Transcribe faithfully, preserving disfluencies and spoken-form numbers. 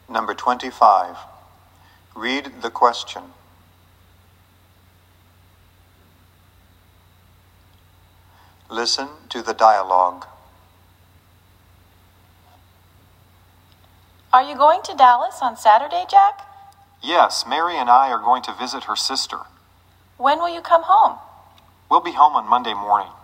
Number twenty-five. Read the question. Listen to the dialogue. Are you going to Dallas on Saturday, Jack? Yes, Mary and I are going to visit her sister. When will you come home? We'll be home on Monday morning.